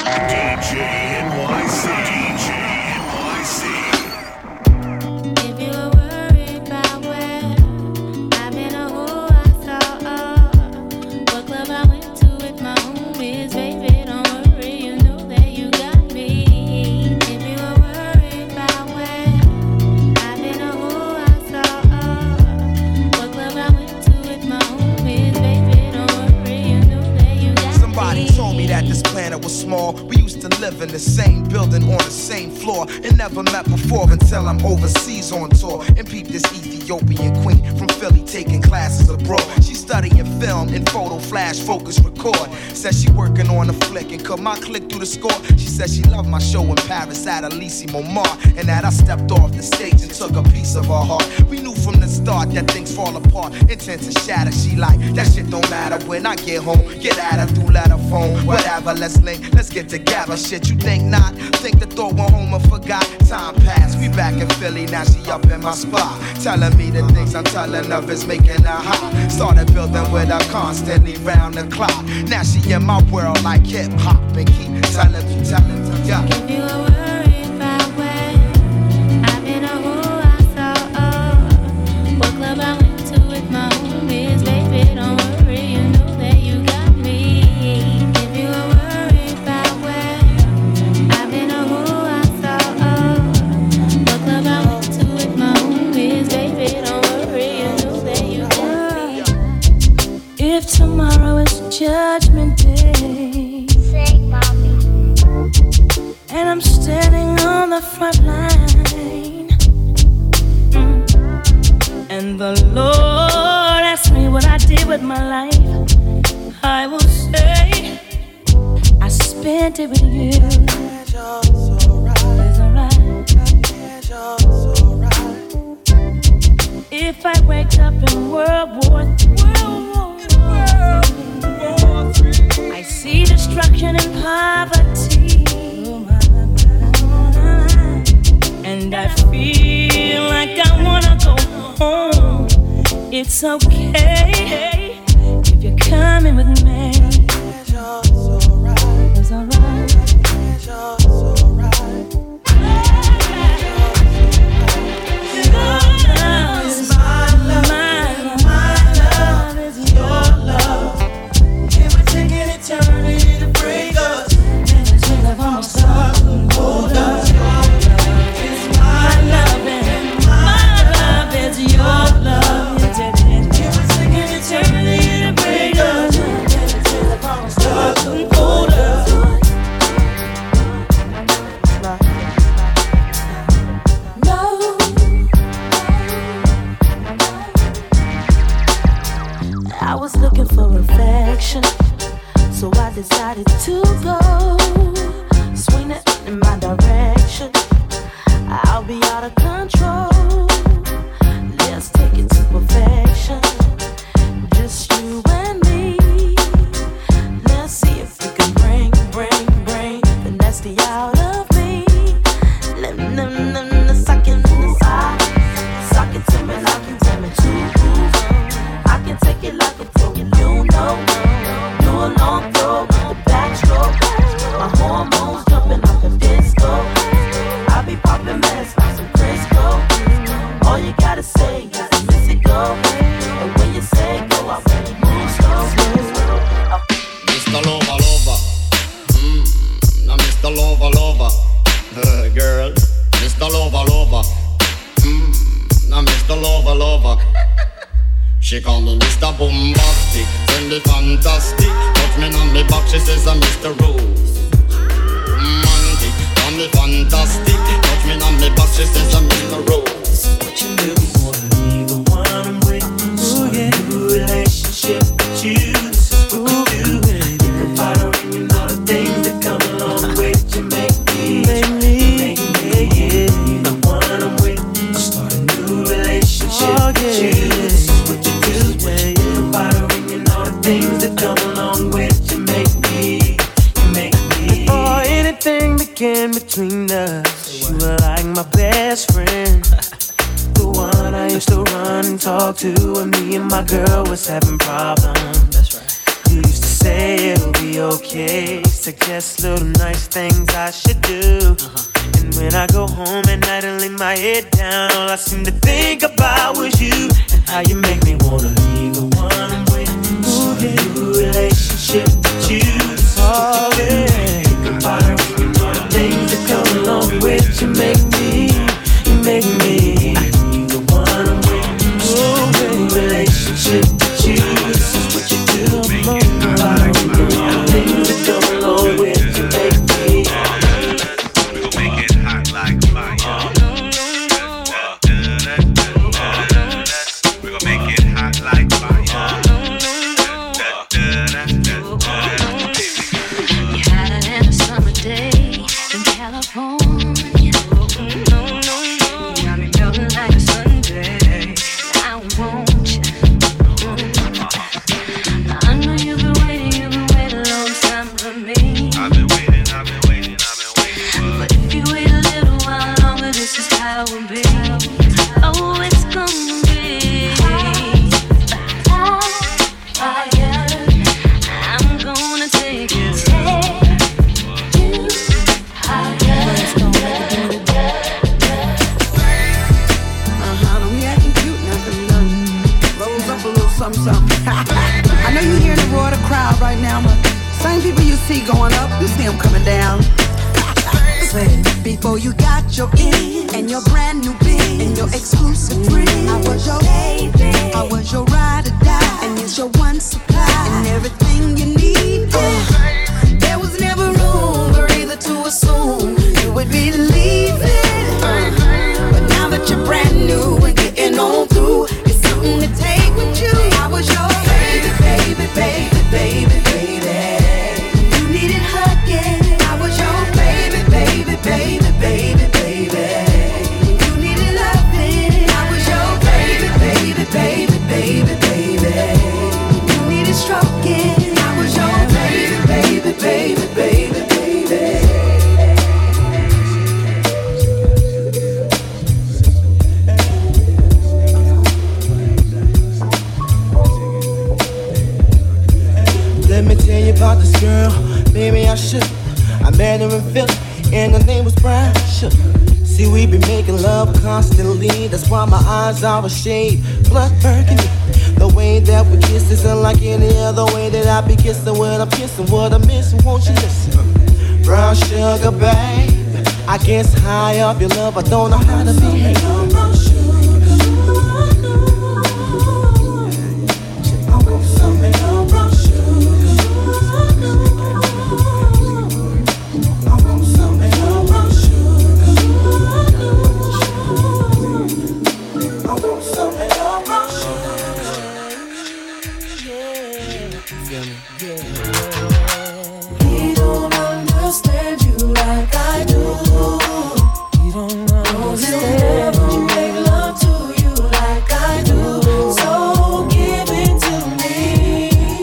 DJ NYC. DJ NYC. If you were worried about where I've been or who I saw, what club I went to with my homies, baby, don't worry, you know that you got me. If you were worried about where I've been or who I saw, what club I went to with my homies, baby, don't worry, you know that you got me. Somebody told me that this planet was small. We used to live in the same building on the same floor and never met before until I'm overseas on tour and peep this Ethiopian queen from Philly taking classes abroad. She's studying film and photo, flash, focus, record. Says she working on a flick and cut my click through the score. She said she loved my show in Paris at Elysée Montmartre and that I stepped off the stage and took a piece of her heart. We knew from the start that things fall apart, intent to shatter. She like, that shit don't matter when I get home. Get at her through letter phone, whatever, let's link, let's get together. Shit, you think not? Think the thought went home and forgot. Time passed, we back in Philly, now she up in my spot. Telling me the things I'm telling of is making her hot. Started building with her constantly round the clock. Now she in my world like hip hop and keep telling me, yeah. If you were worried about where I've been or who I saw, what club I went to with my homies, baby, don't worry, you know that you got me. If you were worried about where I've been or who I saw, what club I went to with my homies, baby, don't worry, you know that you got me. If tomorrow is Judgment Day, Sing, mommy. and I'm standing on the front line, and the Lord asks me what I did with my life, I will say I spent it with you. It's alright. If I wake up in World War III, I see destruction and poverty, and I feel like I wanna go home. It's okay if you're coming with me. It's alright. I was looking for affection, so I decided to go. Swing it in my direction, I'll be out of control. Let's take it to perfection, just you and me. Let's see if we can bring the nasty out of me. Suck it inside, suck it to me like you want me to. I can take it like a pro, you know. Do a long throw with the backstroke. My hormones jumping like a disco. I be popping mess like some Crisco. All you gotta say is miss it go. And when you say go, I really move slow. Mr. Lover, now Mr. Lover, girl. Mr. Lover, now Mr. Lover. She call me Mr. Bombastic, friendly fantastic. Touch me on me back, she says I'm Mr. Rose. Romantic, call me fantastic. Touch me on me back, she says I'm Mr. Rose. What you do wanna be the one I'm with? Start a new relationship with you. This is what you do. You can fight or you know the things that come along with you. Make me the one I'm with. Start a new relationship with you. This is what you do. You can fight or you know the things that come along with you. Make me. Or anything began between us. You were like my best friend. The one I used to run and talk to when me and my girl was having problems. That's right. You used to say it'll be okay. Suggest little nice things I should do. And when I go home at night and lay my head down, all I seem to think about was you and how you make me wanna leave the one I'm with. New relationship to choose. Oh, yeah. Think about her, all the things that come along with you. Make me leave the one I'm with. New relationship to choose. What you do, think about her, all the things that come along with you. Make me. We gon' make it hot like fire. We gon' make it hot like fire. You had it in a summer day in California. Got me melting like a Sunday. I want you. I know you've been waiting a long time for me. I've been waiting. But if you wait a little while longer, this is how it will be. Oh, it's gonna be fire. I'm gonna take you higher. Don't be acting cute now, cause you done rose up a little something. I know you hear the roar of the crowd right now, but same people you see going up, you see them coming down. Before you got your in and your brand new bin and your exclusive friend, I was your baby, I was your ride or die, and it's your one supply and everything you need. There was never room for either to assume you would be leaving. But now that you're brand new and getting on through, it's something to take with you. I was your baby, baby, baby, baby, baby. You needed hugging. I was your baby, baby, baby, baby, baby. You needed loving. I was your baby, baby, baby, baby, baby. You needed stroking. I was your baby, baby, baby, baby, baby. Let me tell you about this girl, baby, I should. I met her in Philly, and her name was Brian. See, we be making love constantly. That's why my eyes are a shade blood burgundy. The way that we kiss is unlike any other way that I be kissing. When I'm kissing, what I'm missing, won't you listen? Brown sugar, babe, I guess high up your love, I don't know how to behave. We don't understand you like I do. You don't understand. Never make love to you like I do. So give it to me,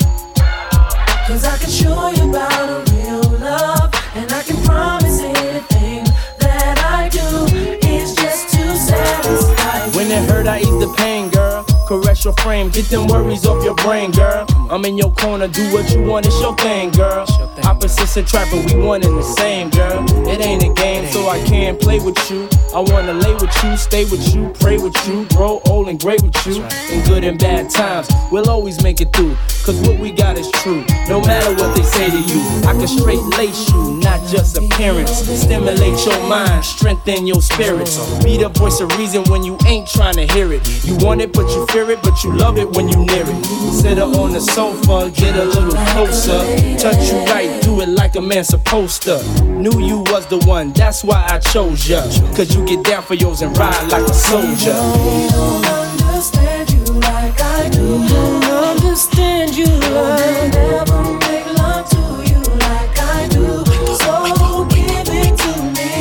'cause I can show you about a real love, and I can promise anything that I do is just to satisfy you. When it hurt, I ease the pain, girl. Caress your frame, get them worries off your brain, girl. I'm in your corner, do what you want, it's your thing, girl. Opposites attract, but we one and the same, girl. It ain't a game, so I can't play with you. I wanna lay with you, stay with you, pray with you, grow old and great with you. In good and bad times, we'll always make it through. 'Cause what we got is true, no matter what they say to you. I can straight lace you, not just appearance. Stimulate your mind, strengthen your spirits. Be the voice of reason when you ain't trying to hear it. You want it, but you fear it, but you love it when you near it. Sit up on the sofa, get a little closer. Touch you right, do it like a man supposed to. Knew you was the one, that's why I chose ya. 'Cause you get down for yours and ride like a soldier. We don't understand you like I do. Don't understand you like never make love to you like I do. So give it to me.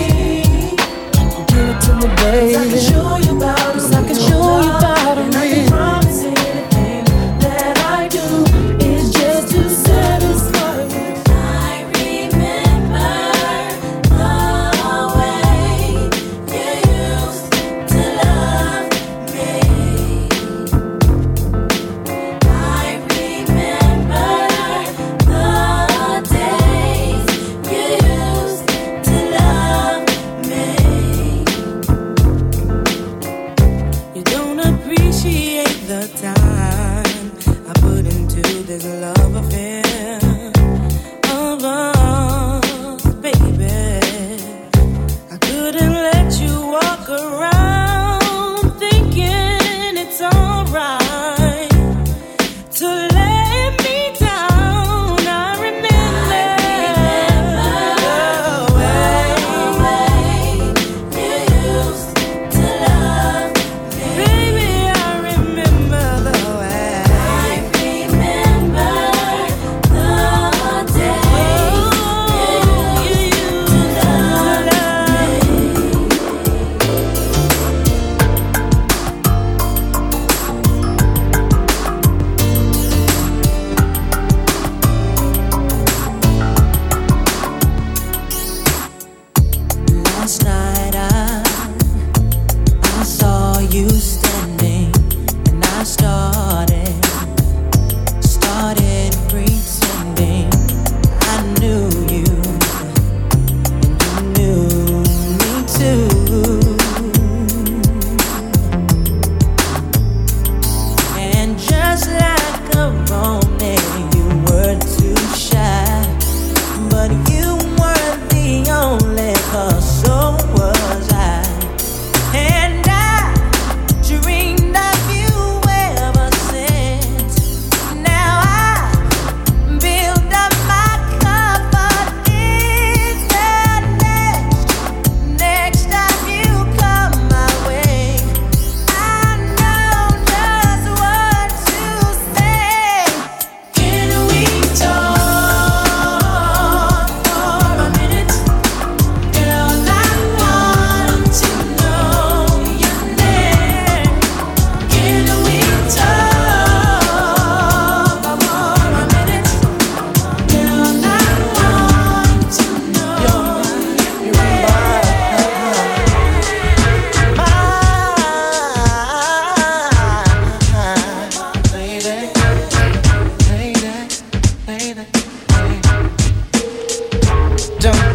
Give it to me, baby. 'Cause I can show you about it. I can show you about it. And I can promise anything that I do is just to satisfy you. I remember the way you used to love me. I remember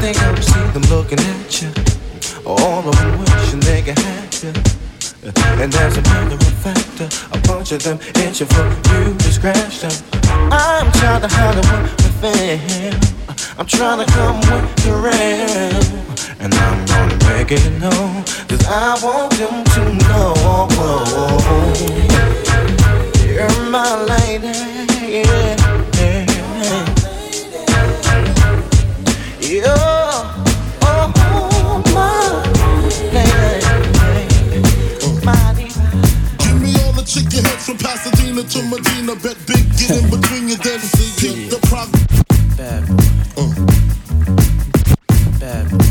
they gon' see them looking at you. All of them wishing they could have you. And there's another factor, a bunch of them itching for you to scratch them. I'm trying to holler with them. I'm trying to come with the rail. And I'm gonna make it known, 'cause I want them to know you're my lady, yeah. You're, oh, my lady, my diva. Give me all the chicken heads from Pasadena to Medina. Bet big, get in between your then see get the prog. Bad boy. Bad boy.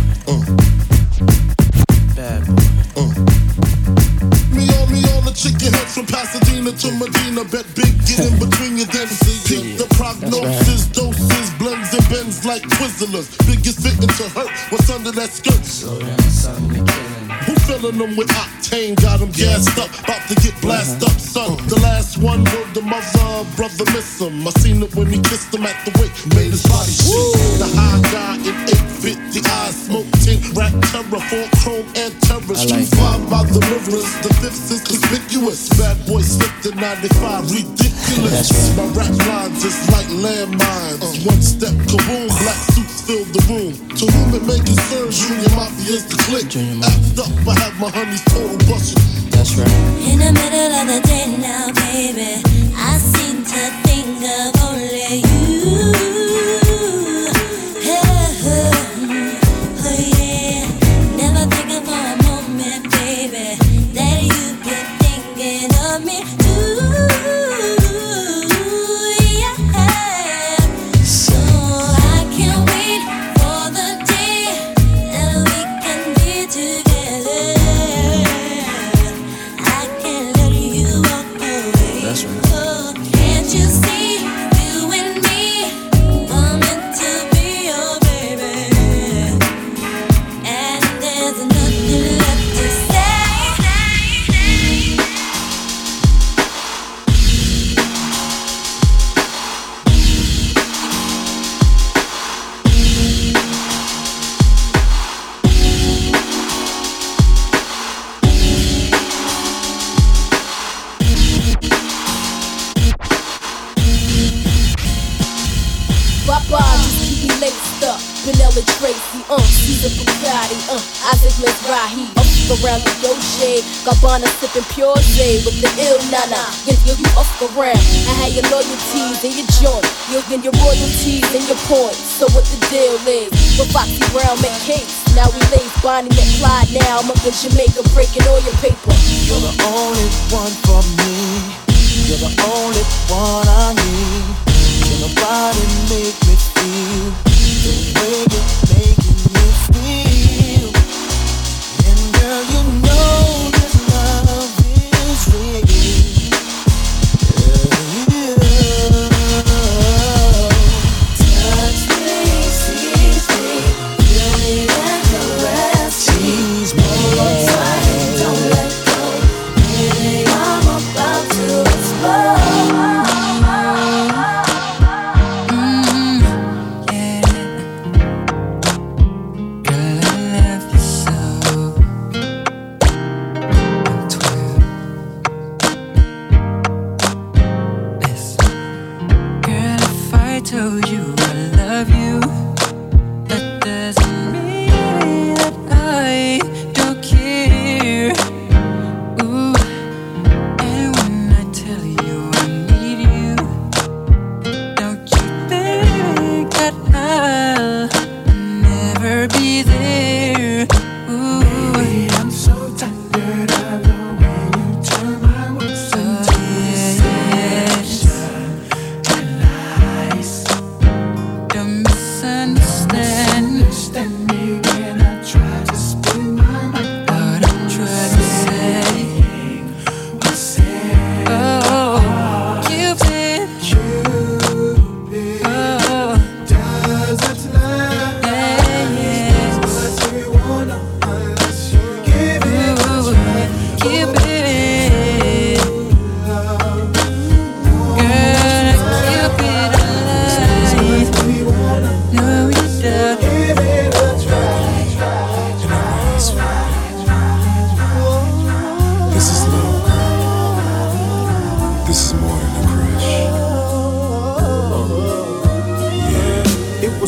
Bad boy. Me all the chicken heads from Pasadena to Medina. Bet big, get in between your then see get the prognosis, doses, blends and bends like Twizzlers. Biggest fitting to hurt, what's under that skirt? Who filling them with octane? Got them gassed up, about to get blasted up, son. The last one word the mother, brother miss him. I seen it when he kissed him at the wake, made his body shake. The high guy in 850 eyes, smoke tint, rap terror, full chrome and terror. Street vibe by the rivers, the fifth is conspicuous. Bad boy slipped in 95, ridiculous. My rap lines is like landmines. One step, kaboom, black suits fill the room. To whom it may concern, Junior Mafia is the clique. Act up, I have my honey's total busted. That's right. In the middle of the day now, baby, I seem to think of only you. Oh yeah, never thinking for a moment, baby, that you've been thinking of me too. Yeah, so I can't wait for the day that we can be together. I can't let you walk away. That's right. Oh, can't you see you and me are meant to be your baby? And there's nothing left to say. Papa, just keep me laced up. Vanilla Tracy, Caesar Bugatti, Isaac Mizrahi. Up around the yo shade, Gabbana sipping pure J with the ill nana. You up around. I had your loyalties and your joint, and your royalties and your points. So what the deal is? With Foxy Brown make case. Now we lace Bonnie and Clyde. Now I'm up in Jamaica breaking all your paper. You're the only one for me. You're the only one I need. Can nobody make me feel the way you're making me feel? And girl, you know this love is real. Touch me, seize me, feel me and caress me. Tease me, Hold on tight, don't let go. Baby, I'm about to explode. Told you I love you. That doesn't mean that I don't care. Ooh, and when I tell you I need you, don't you think that I'll never be there? Ooh, baby, I'm so tired of the way you turn my words into don't misunderstand me when I try to spin my mind. What I'm trying to say, oh, Cupid, oh, doesn't love what you wanna unless you give it a try. Cupid, girl, Cupid alive. No, you don't.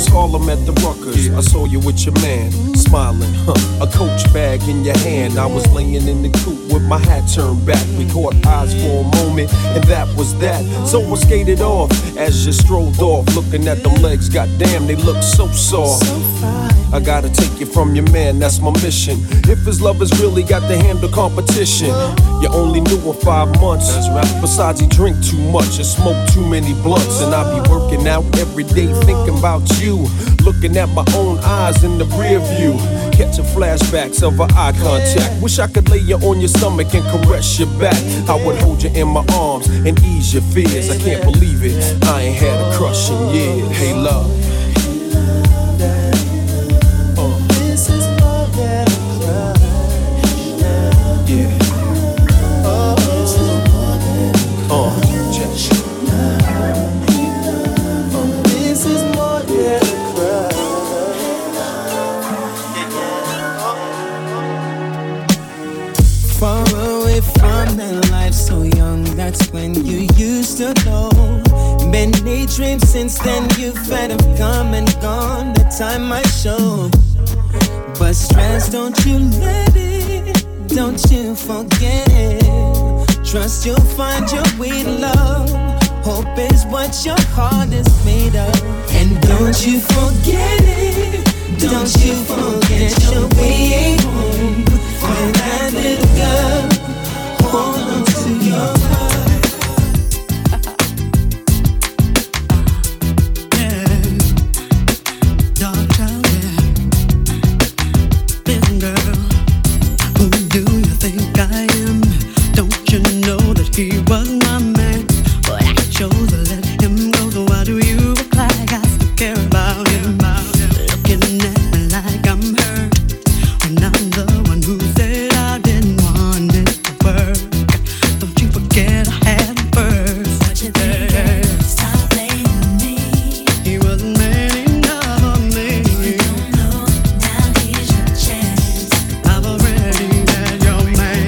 Harlem at the Ruckers. I saw you with your man, smiling, a Coach bag in your hand. I was laying in the coupe with my hat turned back. We caught eyes for a moment, and that was that. So I skated off as you strolled off, looking at them legs. Goddamn, they look so soft. I gotta take you from your man, that's my mission. If his lovers really got to handle competition, you only knew him 5 months. Besides, he drink too much and smoke too many blunts. And I be working out every day thinking about you, looking at my own eyes in the rear view, catching flashbacks of our eye contact. Wish I could lay you on your stomach and caress your back. I would hold you in my arms and ease your fears. I can't believe it, I ain't had a crush in years. Hey love, This is more than a crush. yeah. This is more than a This is more than a crush. Far away from that life so young, that's when you used to know. Many dreams since then you've had have come and gone, the time might show. But stress, don't you let it, don't you forget it. Trust you'll find your way to love. Hope is what your heart is made of. And don't you forget it, don't you forget your way home. For that little girl, hold on to your heart. He was my man, but I chose to let him go. So why do you act like I still care about him? Looking at me like I'm hurt, when I'm the one who said I didn't want it to work. Don't you forget I had him first. What you think? Stop blaming me. He wasn't man enough for me. You don't know, now here's your chance. I've already had your man.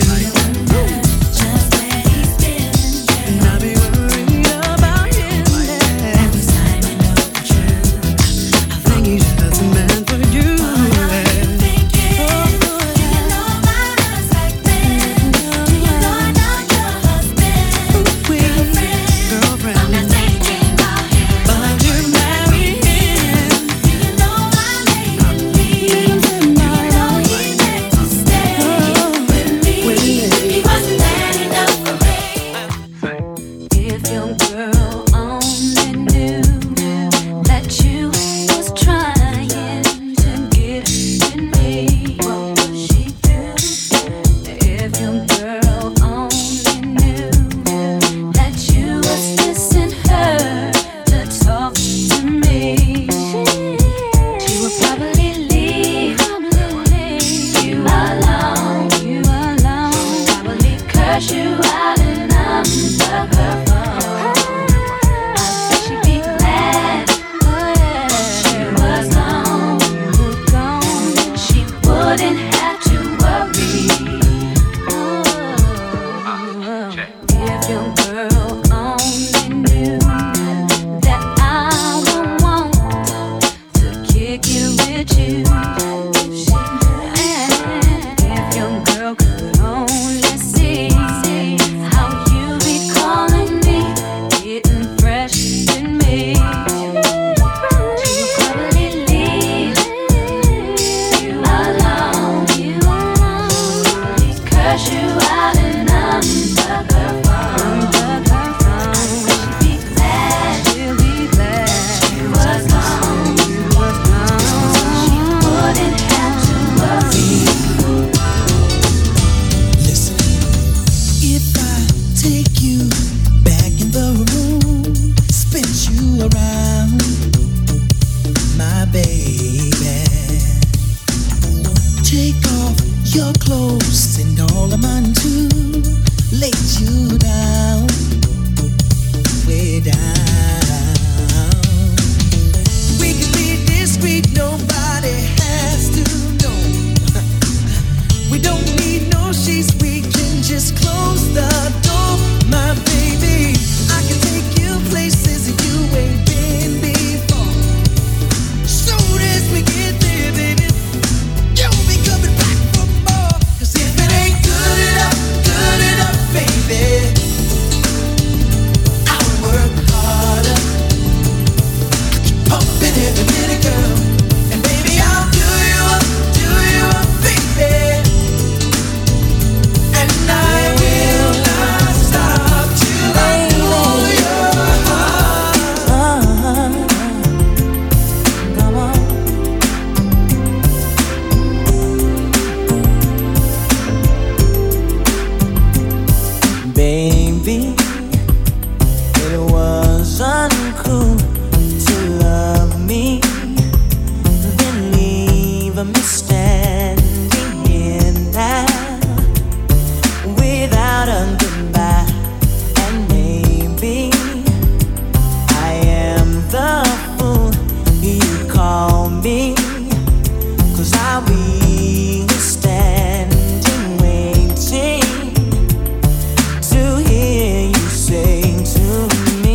call me, 'cause I'll be standing waiting to hear you say to me,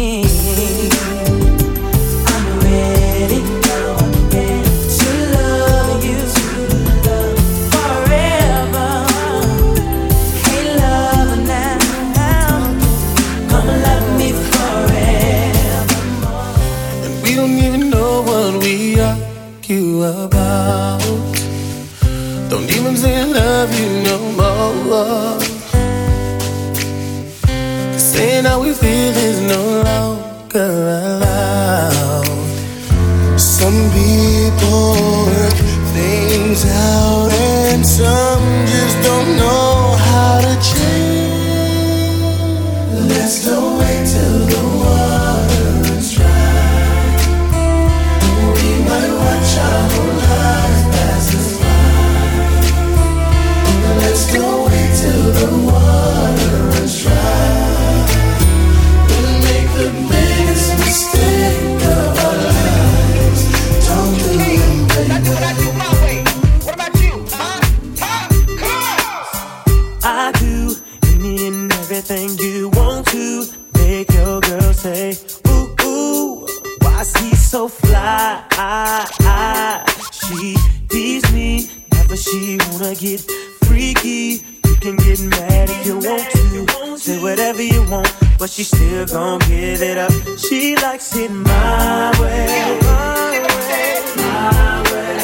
I'm ready to love you forever. Hey lover now, come and love me forever. And we don't even know what we argue about. Don't even say I love you no more. 'Cause saying how we feel is no longer allowed. Some people work things out and some just don't know how to change. Let's don't wait till the water runs dry. We might watch our whole lives pass us by. Let's don't wait till the water runs dry. We'll make the biggest mistake of our lives. Don't do it, baby. I do what I do my way. What about you? Huh? Come on! I do any and everything you want to make your girl say, ooh, ooh, why is he so fly? She tease me, never she wanna get freaky. You can get mad if you want to, say whatever you want, but she still gon' give it up. She likes it my way, my way.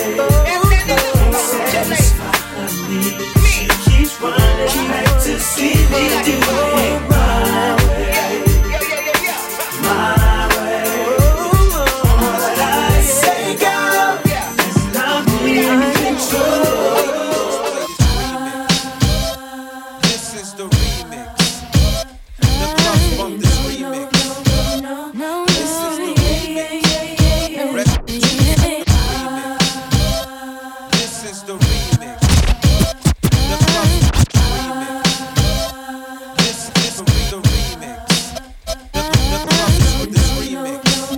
Satisfy me. She keeps running back to see me do it my way, my way. All I say, girl, is not me in control. This is the remix. The Club Funk this remix. This is the remix. This is the remix. The Club remix. This is the remix. The Club with this remix.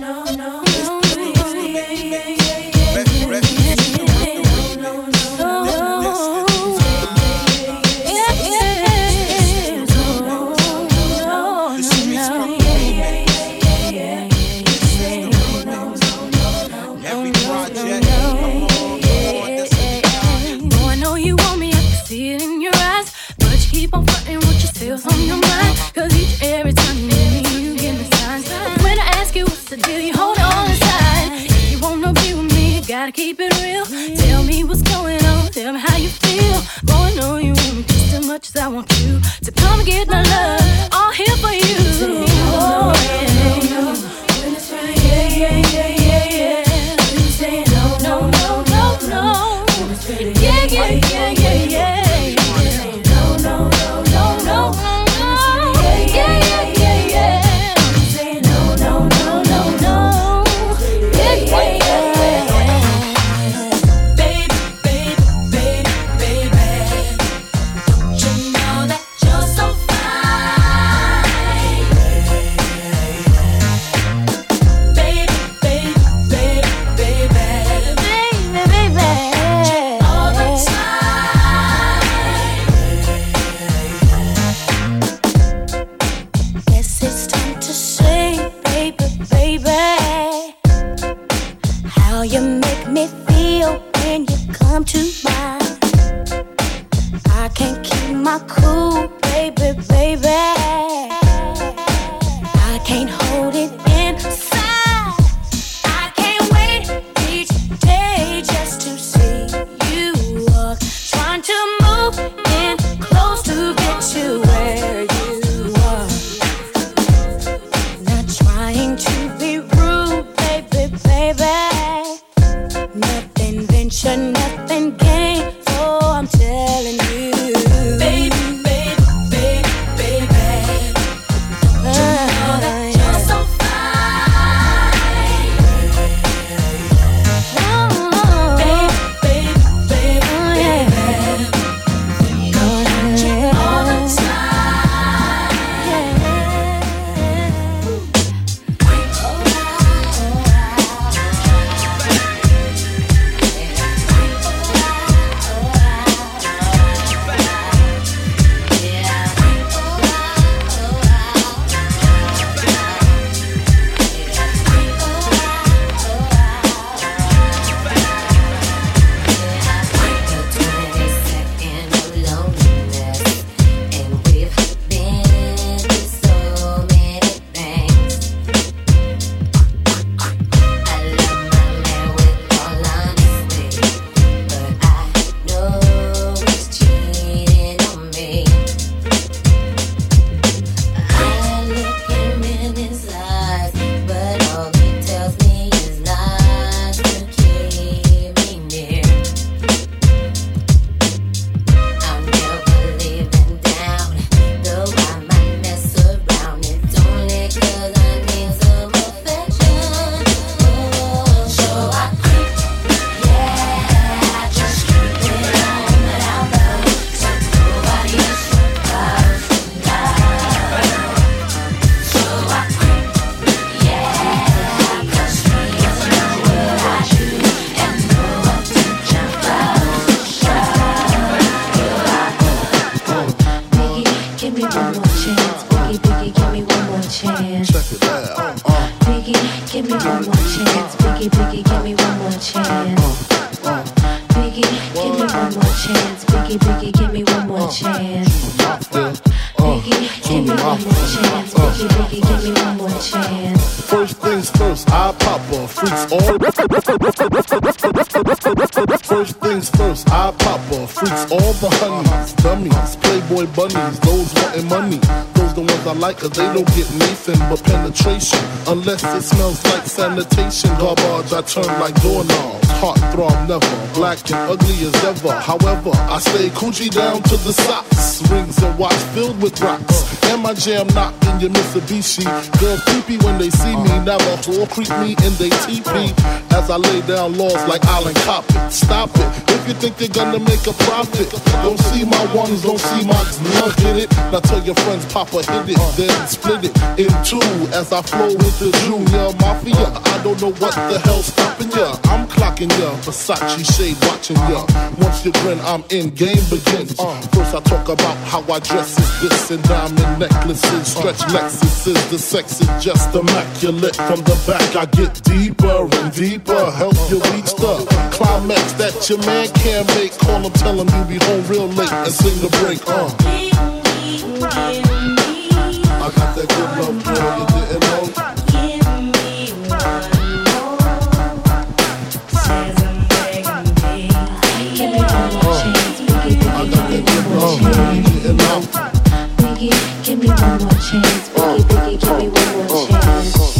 Every project, come on, this Oh, I know you want me, I can see it in your eyes, but you keep on fronting what you feel's on your mind. 'Cause each and every time you need me, you give me signs. But when I ask you what's the deal, you hold on inside. If you wanna be with me, you gotta keep it real. Tell me what's going on, tell me how you feel. Boy, I know you want me just as much as I want you to come and get my love, all here for you. Oh, yeah. When it's right, yeah, yeah, yeah, yeah, yeah. When you say no, no, no, no, no. Yeah, yeah, yeah, yeah, yeah. No, no, no, no, no. Yeah, yeah, yeah, yeah. No, no, no, no, no. Yeah, yeah, yeah. Baby, baby, baby, baby. Don't you know that you're so fine? Baby, baby, baby, baby. Baby, baby. All the time. Guess it's time to say, baby, baby, how you make me feel when you come to mind. I can't keep my cool, baby, baby. I can't hold it inside. I can't wait each day just to see you walk. Trying to move in close to get you where you are. Not trying to be rude, baby, baby. Nothing venture, nothing gain. So I'm telling you, baby, baby, baby, baby. You know that you're so fine. Oh, baby, baby, baby, baby. All the time. Biggie, Biggie, give me one more chance. Biggie, give me one more chance. Biggie, Biggie, give me one more chance. Biggie, give me one more chance. Biggie, Biggie, give me one more chance. First things first, I pop her, freaks all. First things first, I pop her, freaks all the honeys, dummies, playboy bunnies, those wanting money. Those the ones I like, cause they don't get nothing but penetration. Unless it smells like sanitation. Garbage, I turn like doorknobs. Heart throb never, black and ugly as ever. However, I stay coochie down to the socks. Rings and watch filled with rocks. And my jam knock in your Mitsubishi. Girls creepy when they see me, never whore creep me in they teepee. As I lay down laws like Island Coppin. Stop it, if you think you're gonna make a profit. Don't see my ones, don't see my love, get it? Now tell your friends, Papa hit it, then split it in two. As I flow with the Junior Mafia, I don't know what the hell's stopping ya. I'm clocking ya, Versace shade watching ya. Once you grin, I'm in, game begins. First I talk about how I dress is this, and diamond necklaces, stretch Lexuses. The sex is just immaculate. From the back I get deeper and deeper, help you reach the climax that your man can't make. Call him, tell him you be home real late and sing the break. I got that good love, girl, you didn't know. I got that good love, girl, you didn't know. Biggie, give me one more chance. Biggie, Biggie, give me one more chance.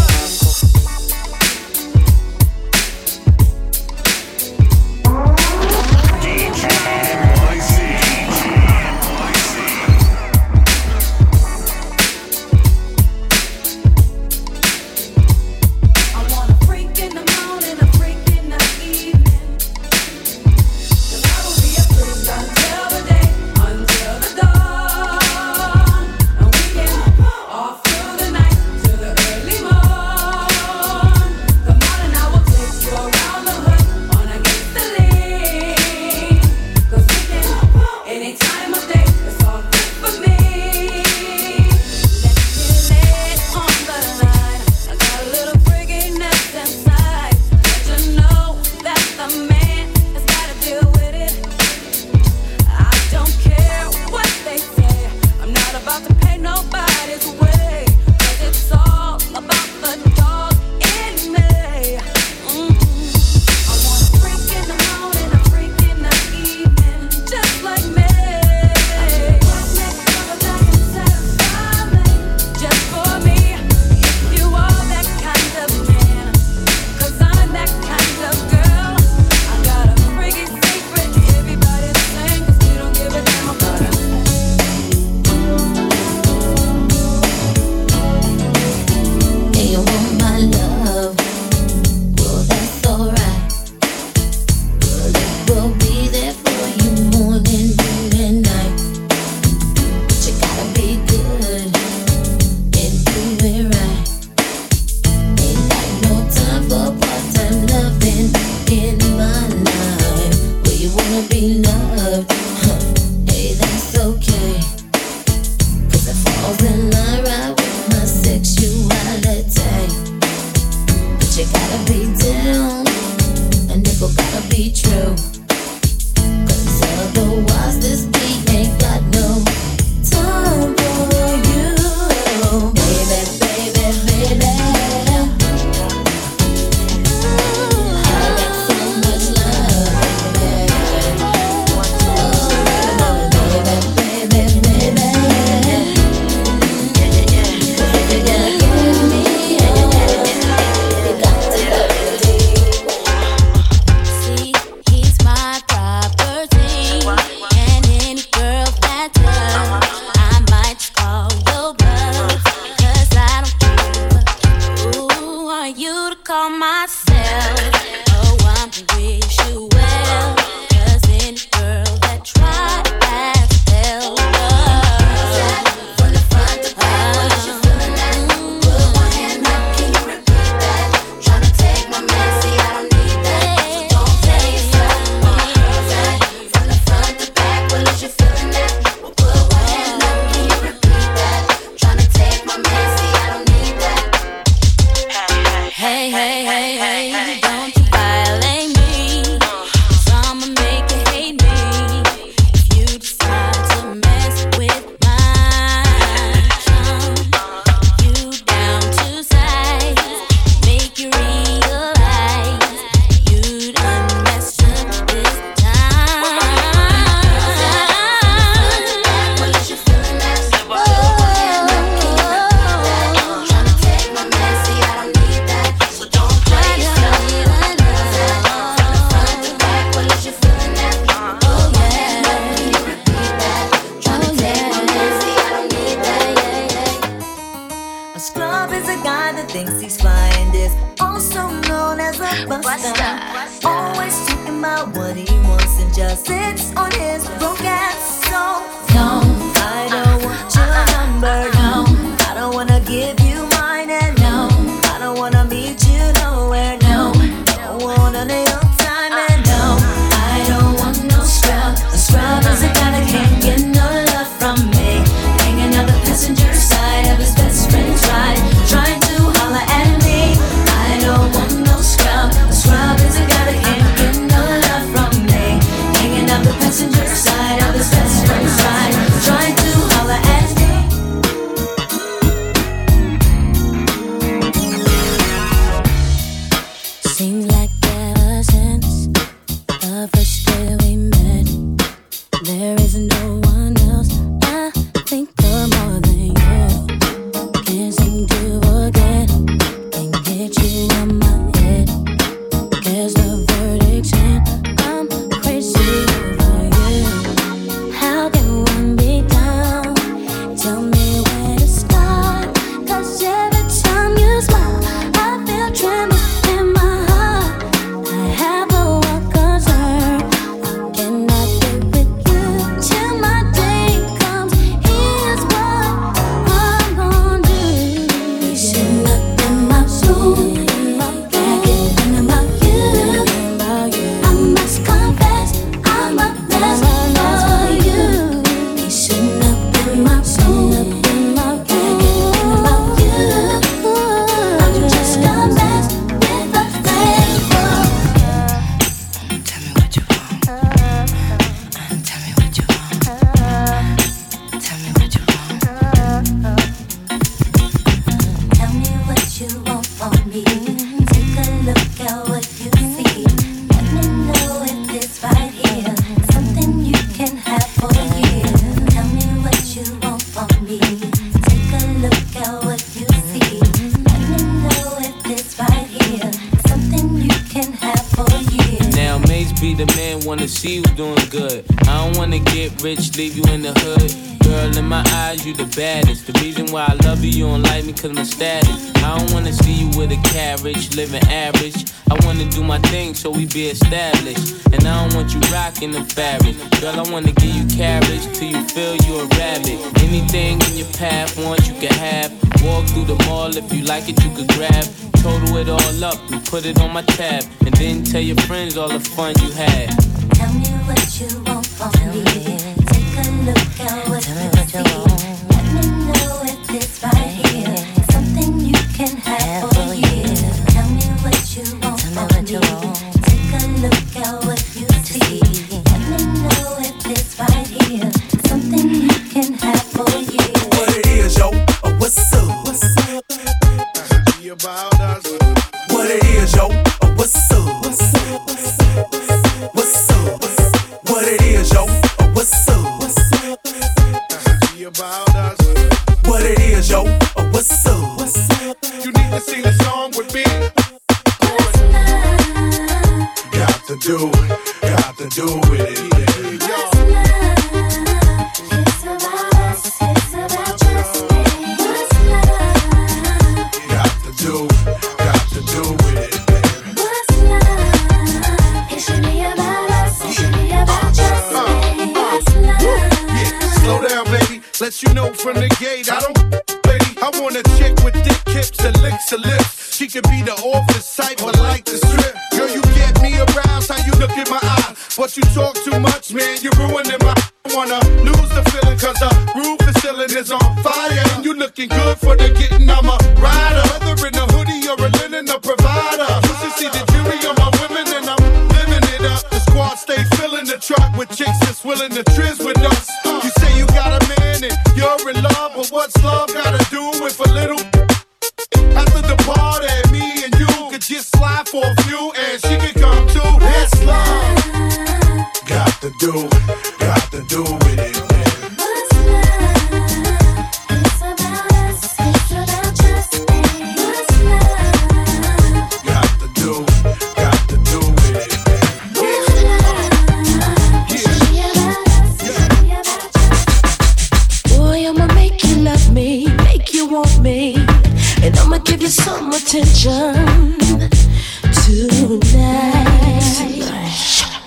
He's my him out what he wants and just sits on his broke ass. So no, I don't want your number. No, I don't wanna give you mine, and no, I don't wanna meet you nowhere. No, don't want none of your time, and no, I don't want no scrub. A scrub is a guy that can't get no love from me. Hanging on the passenger side of his best friend's ride, trying to holler at me. I don't want no scrub. A scrub is a guy that can't get no love from me. Hanging on the passenger side of his best friend's ride, trying to holler at me. Seems like ever since the first day we met, there is no one else I think of more than you. Can't seem to forget, can't get you out my head. Guess the verdict's in, I'm crazy over you. How can one be down? Tell me where to start, 'cause every time you smile I feel tremors in my heart. I have a one concern, I cannot get with you till my day comes. Here's what I'm gonna do. You should up in my room, thinking about you. I must confess, I'm a mess for you. You should up in my room, thinking about you. I'm just a mess with a flavor. Tell me what you want. Tell me what you want. Tell me what you want. Tell me what you want from me. Take a look at what you see. Let me know if this right here is something you can have for a year. Tell me what you want from me. Take a look at what you see. Let me know if this right here is something you can have for a year. Now Mace be the man, wanna see you doing good. I don't wanna get rich, leave you in the hood. Girl, in my eyes, you the baddest. The reason why I love you, you don't like me 'cause my status. I don't wanna see you with a carriage, living average. I wanna do my thing so we be established. And I don't want you rocking the fabric. Girl, I wanna give you carriage till you feel you a rabbit. Anything in your path, want you can have. Walk through the mall, if you like it, you could grab. Total it all up and put it on my tab. And then tell your friends all the fun you had. Tell me what you want from me. Take a look at what you see. Let me know if this right here is something you can have for a year. Tell me what you want from me. Take a look at what you see. Let me know if this right here is something you can have for a year. What it is, yo? What's up? What's up? About us. What it is, yo? What's up? What's up? What's up? What it is, yo? What's up? What's up? About us. What it is, yo? What's up? What's up? You need to sing a song with me. Got to do with it. Let you know from the gate, I don't lady. I want a chick with thick hips and licks her lips. She could be the office type, but like the strip. Girl, you get me aroused, how you look in my eye. But you talk too much, man, you're ruining my. I wanna lose the feeling, 'cause the roof is ceiling is on fire. And you looking good for the getting, I'm a rider. Whether in a hoodie or a linen, a provider. You should see the jury on my women, and I'm living it up. The squad stay filling the truck with chicks that's willing to trizz with us. You say you got a man and you're in love, but what's love gotta do with a little? After the party, me and you could just slide for a few, and she could come too. That's love. Got to do with it. attention tonight.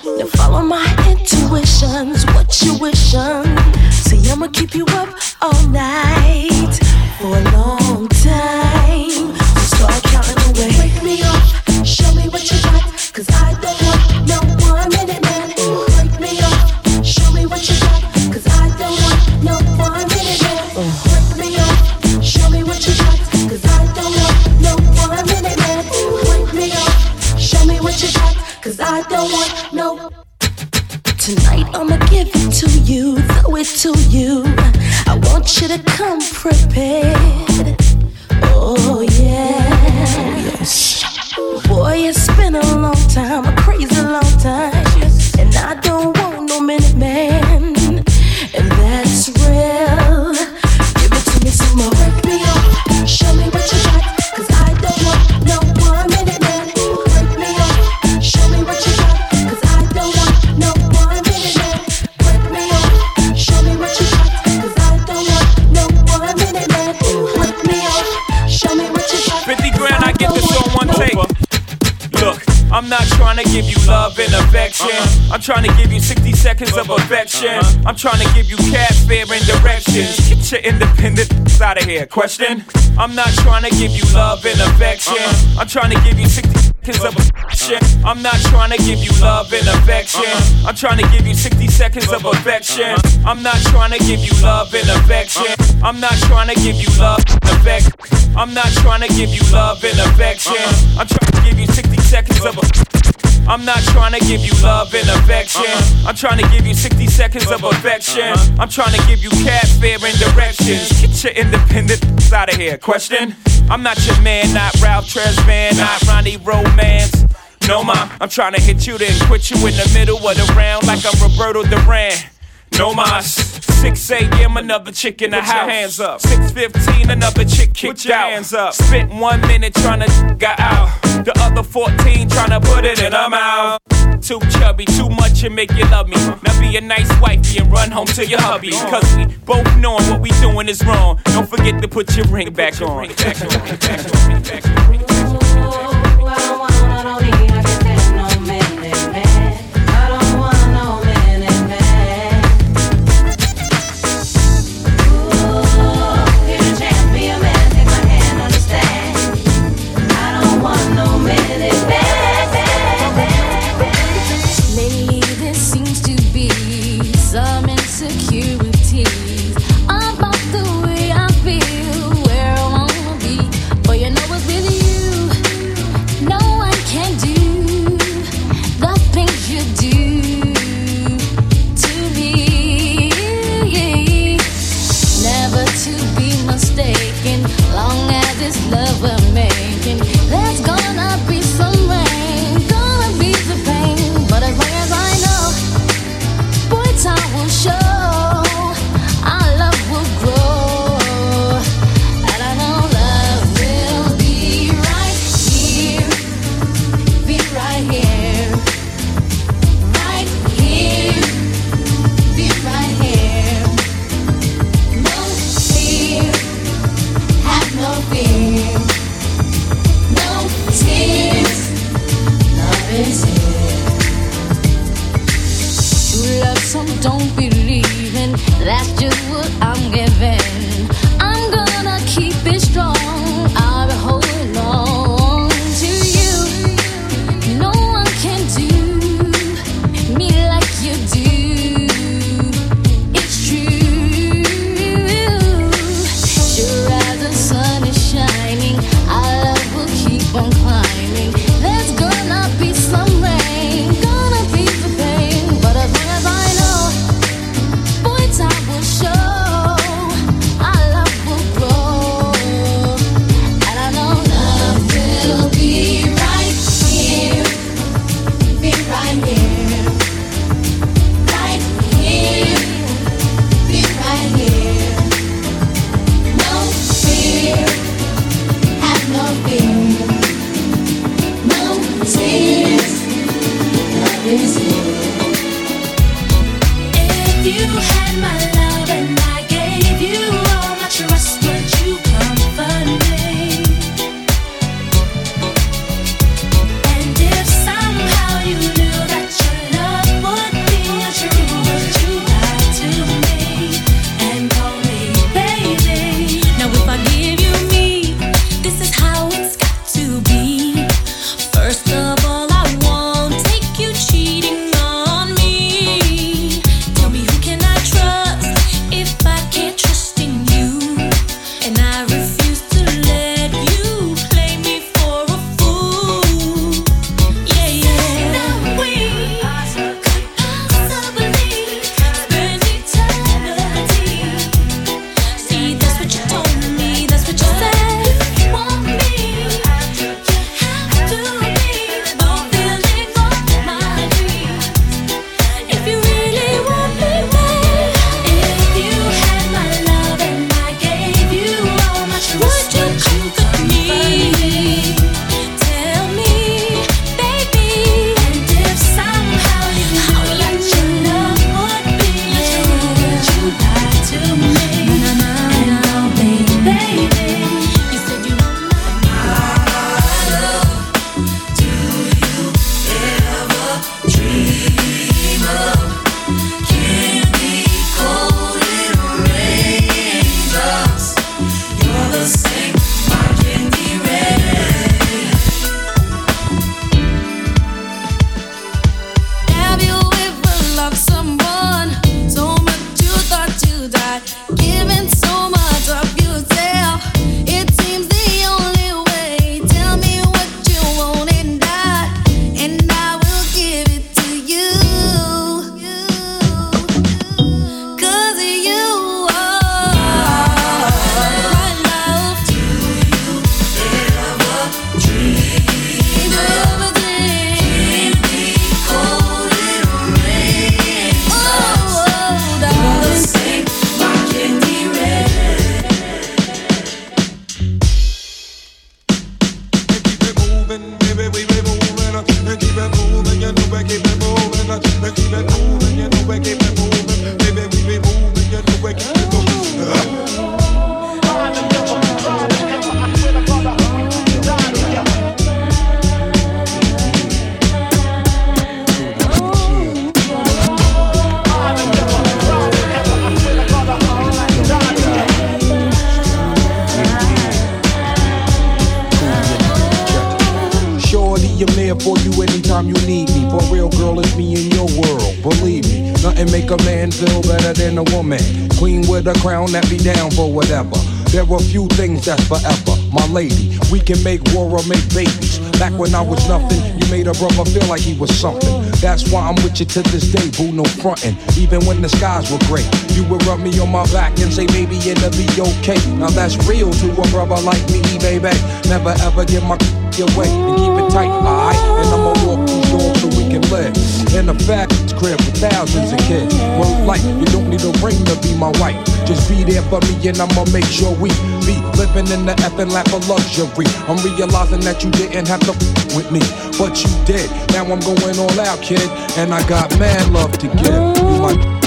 intuition. See, I'ma keep you up all night for a long time. So start counting away. Wake me up, show me what you got, 'cause I don't want no 1 minute man. Wake me up, show me what you got, 'cause I don't want no 1 minute man. Wake me up, show me what you got, 'cause I don't want no 1 minute man. Wake me up, show me what you got, 'cause I don't want no. Tonight I'ma give it to you, throw it to you. I want you to come prepared. Oh yeah. Boy, it's been a long time, a crazy long time, and I don't want no minute man, and that's real. Give it to me some more. Wake me up, show me what you got, 'cause I don't want no 1 minute man. Wake me up, show me what you got, 'cause I don't want no 1 minute man. Wake me up, show me what you got, 'cause I don't want no 1 minute man. Wake me up, show me what you got. 50 grand, I get this on one take. Look, I'm not trying to give you love and affection. I'm trying to give you 60 seconds of affection. I'm trying to give you cab fare and directions. Get your independent out of here. Question? I'm not trying to give you love and affection. I'm trying to give you 60 seconds of affection. I'm not trying to give you love and affection. I'm trying to give you 60 seconds of affection. I'm not trying to give you love and affection. I'm not trying to give you love and affection. I'm not trying to give you love and affection. I'm trying to give you 60 seconds of I'm not trying to give you love and affection. I'm trying to give you 60 seconds of affection. I'm trying to give you cab fare and directions. Get your independent out of here. Question? I'm not your man, not Ralph Tresvant, not Ronnie Romance. No, ma, I'm trying to hit you then quit you in the middle of the round like I'm Roberto Duran. No mas, 6 a.m. another chick in the house. Hands up. 6:15 another chick kicked out. Hands up. Spent 1 minute trying to get out. The other 14 trying to put it in. I'm out. Too chubby, too much and make you love me. Now be a nice wifey and run home to your hubby. 'Cause we both knowing what we doing is wrong. Don't forget to put your ring back on. About the way I feel, where I wanna be. Boy, you know it's with you. anytime you need me. For real, girl, it's me in your world. Believe me, nothing make a man feel better than a woman. Queen with a crown that be down for whatever. There are few things that's forever, my lady. We can make war or make babies. Back when I was nothing, you made a brother feel like he was something. That's why I'm with you to this day, boo, no frontin'. Even when the skies were gray, you would rub me on my back and say, baby, it'll be okay. Now that's real to a brother like me, baby. Never ever give my away and keep it tight, alright? And I'ma walk these doors so we can live in a fabulous crib with thousands of kids. Word like, you don't need a ring to be my wife. Just be there for me and I'ma make sure we be living in the effing lap of luxury. I'm realizing that you didn't have to with me, but you did. Now I'm going all out, kid, and I got mad love to give. You like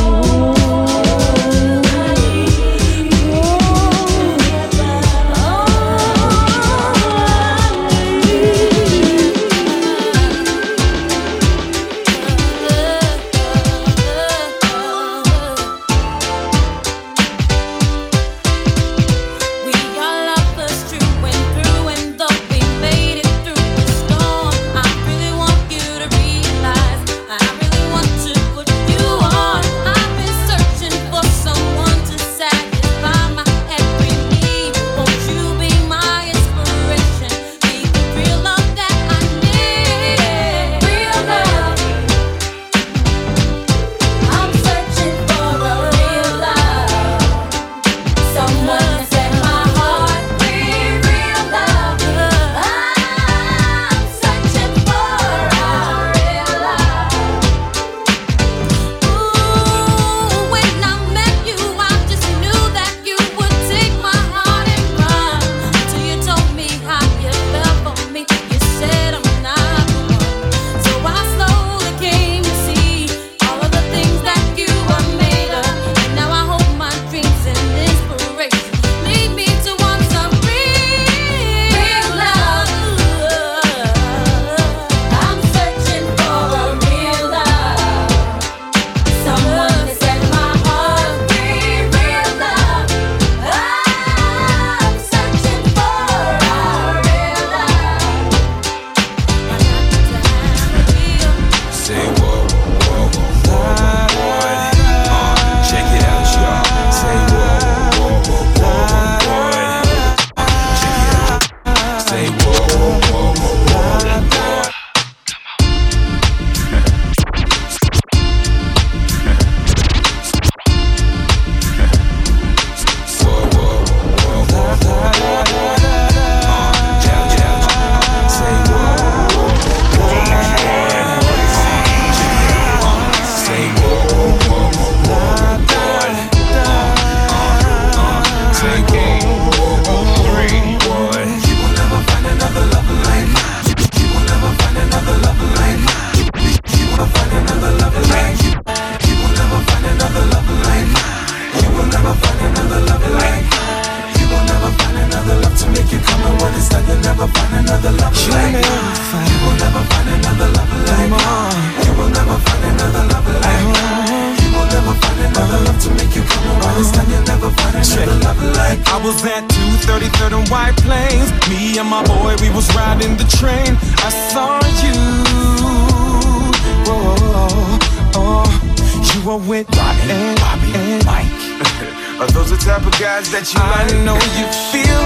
that you like. I know you feel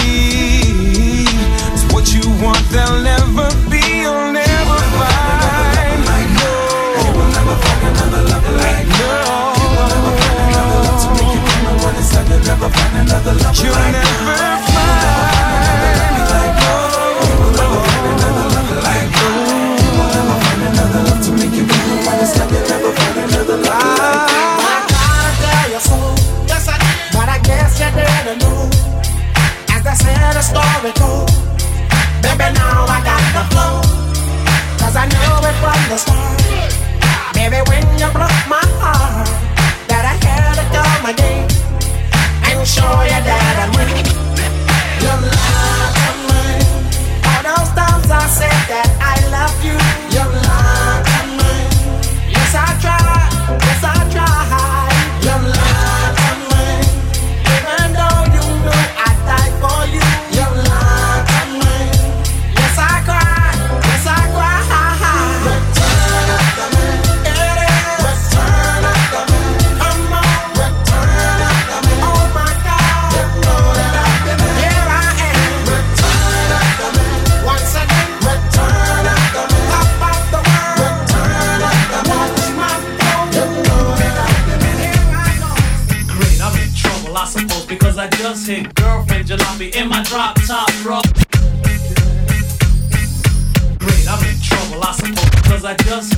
me. It's what you want, they'll never be, you'll never find. No, you will never find another love like no. You will never find another love to make you come and run inside. You'll never find another love you'll like never find. You will never find another love like no. You will never find another love to make you come and run inside. You'll never find another love like no. Yes, you didn't know. As they said, the story told. Baby, now I got the flow. just hit girlfriend jalopy in my drop top, bro. Great, I'm in trouble, I suppose, because I just.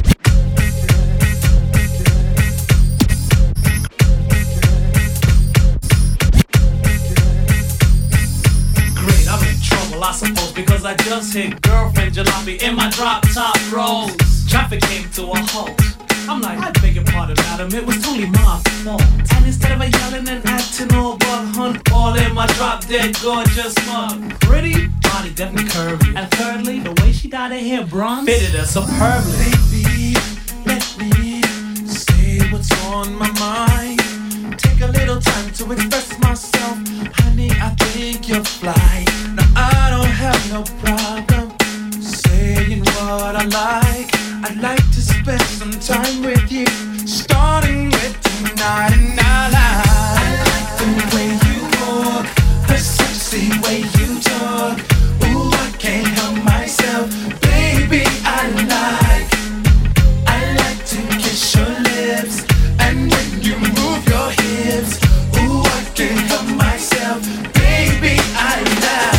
Great, I'm in trouble, I suppose, because I just hit girlfriend jalopy in my drop top rolls. Traffic came to a halt. I'm like, I beg your pardon, madam, it was totally my fault. And instead of a yelling and acting all buck hunt, all in my drop dead gorgeous mug. Pretty, body definitely curvy. And thirdly, the way she dyed her hair bronze fitted her superbly. Baby, let me say what's on my mind. Take a little time to express myself. Honey, I think you're fly. Now I don't have no problem saying what I like. I'd like to spend some time with you, starting with tonight. And I like the way you walk, the sexy way you talk. Ooh, I can't help myself, baby. I like to kiss your lips, and when you move your hips. Ooh, I can't help myself, baby. I like.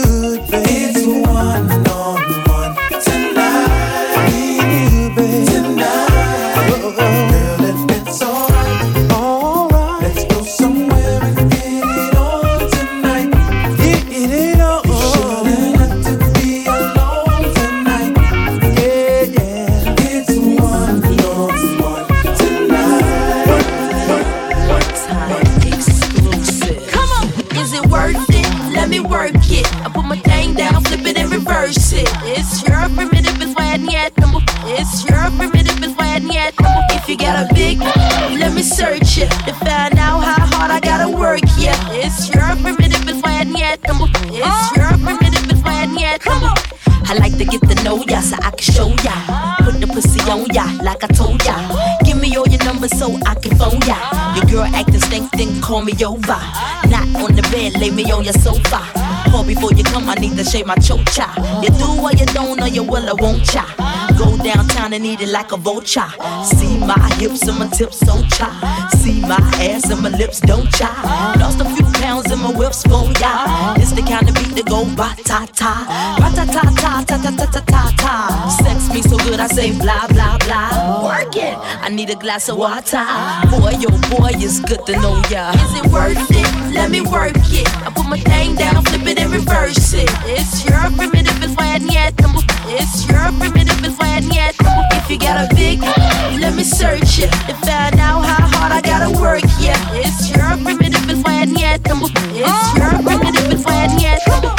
Tonight, I put my thing down, flip it and reverse it. It's your primitive, it's why I need number. It's your primitive, it's why I need number. If you got a big, let me search it to find out how hard I gotta work. Yeah, it's your primitive, it's why I need number. It's your primitive, it's why I need number. I like to get to know ya so I can show ya. Put the pussy on ya like I told ya. Give me all your numbers so I can phone ya. Your girl acting stink, then call me over. Not on the bed, lay me on your sofa. Call before you come, I need to shave my chocha. You do or you don't, or you will or won't cha. Go downtown and eat it like a vulture. See my hips and my tips, so cha. See my ass and my lips, don't cha. Lost a few pounds in my whips for ya. It's the kind of beat that go ba-ta-ta. Ba-ta-ta-ta, ta-ta-ta-ta-ta-ta. Sex me so good I say blah, blah, blah. Work it, I need a glass of water. Boy, oh boy, it's good to know ya. Is it worth it? Let me work it. I put my thing down, flip it and reverse it. It's your primitive, it's why I need number. It's your primitive, it's why I need number. If you got a big, let me search it to find out how hard I gotta work. Yeah, it's your primitive, it's why I need number. It's your primitive, it's why I need number.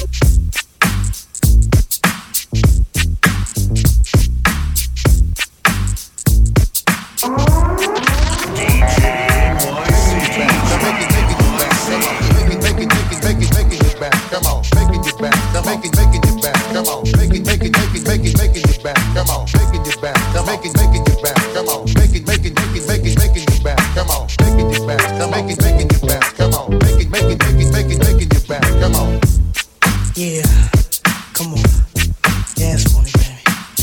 Come on, making it back. Come on, making it back. Come on, making it back. Come on, making it back. Come on, making it back. Come on, making it back. Come on, making it back. Come making it back. Come on, making it back. Come on. Yeah, come on, dance for me, baby.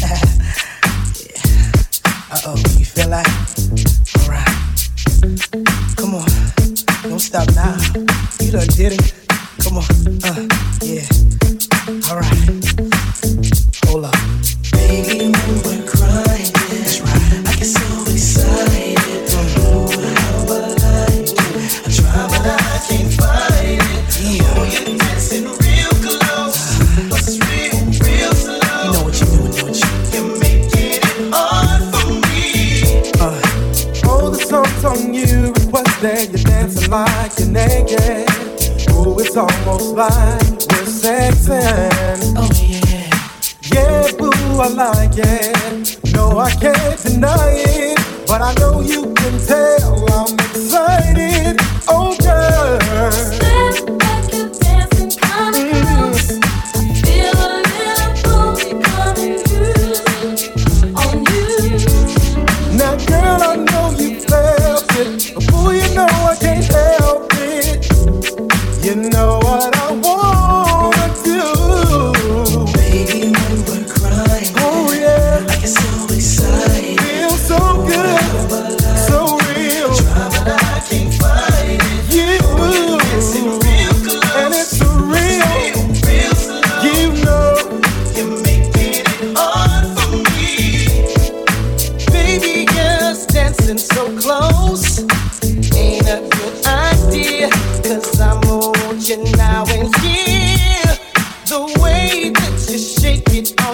Yeah. Uh-oh, you feel like? All right. Come on, don't stop now. You done did it. Come on, yeah. All right. Hold up. Baby, we were crying. That's right. I get so excited. Don't know how I like it. I try, but I can't find it. Yeah. Oh, you're dancing real close. But it's real slow. You know what you're doing, don't you? You're making it hard for me. Oh, the song's on you. Request that you're dancing like you're naked. Oh, it's almost like we're sexing. Oh, yeah. Yeah, boo, I like it. No, I can't deny it. But I know you can tell I'm excited. Oh, girl. Step back, you're dancing kinda close. I feel a little booty coming through on you. Now, girl, I know you felt it. But boo, you know I can't help it. You know what I wanna do. Baby, we were crying. Oh yeah, I get so excited. Feel so good, so real. I try, but I can't find it. You dancing real close. And it's real slow. You know you're making it hard for me. Baby, just dancing so close ain't a good idea. 'Cause I'm on you now and here. The way that you shake it